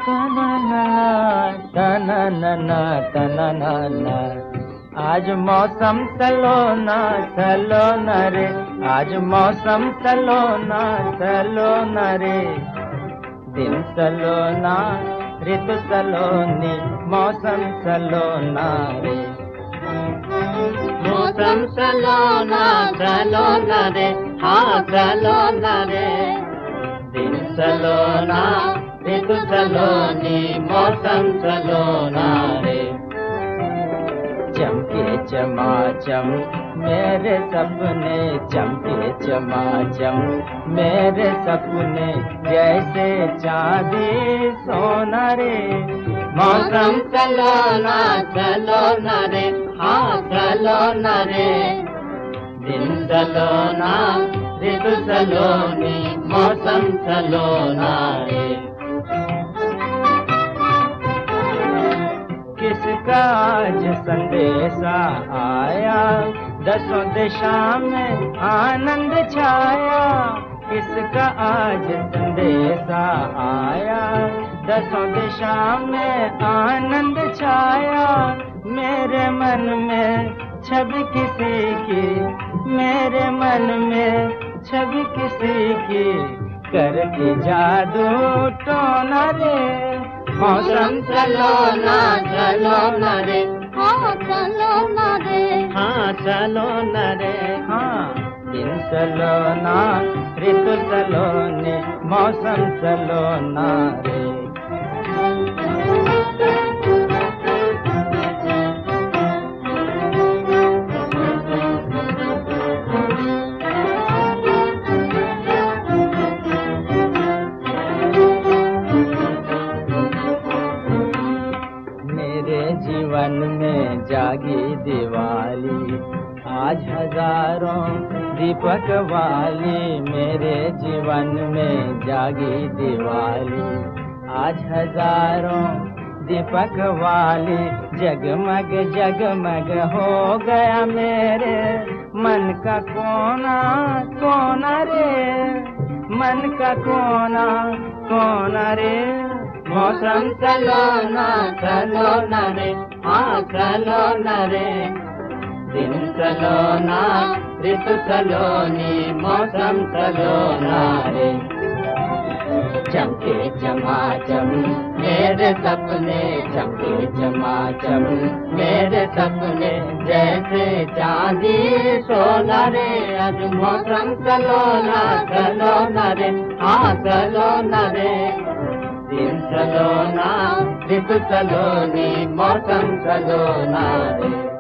तनना तनना तनना। आज मौसम सलोना सलोना रे, आज मौसम सलोना सलोना रे। दिन सलोना ऋतु सलोनी, मौसम सलोना रे। मौसम सलोना सलोना रे, हाँ सलोना रे। दिन सलोना ऋतु सलोनी, मौसम सलोना रे। चमके चमाचम मेरे सपने, चमके चमाचम मेरे सपने, जैसे चांदी सोना रे। मौसम सलोना सलोना रे, हाँ सलोना रे। दिन सलोना ऋतु सलोनी, मौसम सलोना रे। किसका आज संदेशा आया, दसों दिशा में आनंद छाया। किसका आज संदेशा आया, दसों दिशा में आनंद छाया। मेरे मन में छवि किसी की, मेरे मन में छवि किसी की, करके जादू टोना रे। मौसम सलोना सलोना रे, हाँ सलोना रे। हाँ सलोना रे, हाँ। दिन सलोना ऋतु सलोनी, मौसम सलोना रे। जीवन में जागी दिवाली, आज हजारों दीपक वाली। मेरे जीवन में जागी दिवाली, आज हजारों दीपक वाली। जगमग जगमग हो गया मेरे मन का कोना कोना रे, मन का कोना कोना रे। मौसम सलोना सलोना रे, हाँ सलोना रे। दिन सलोना ऋतु सलोनी, मौसम सलोना रे। चमके चमाचम मेरे सपने, चमके चमाचम मेरे सपने, जैसे चांदी सोना रे। आज मौसम सलोना सलोना रे, हाँ सलोना रे। दिन सलोना ऋतु सलोनी, मौसम सलोना रे।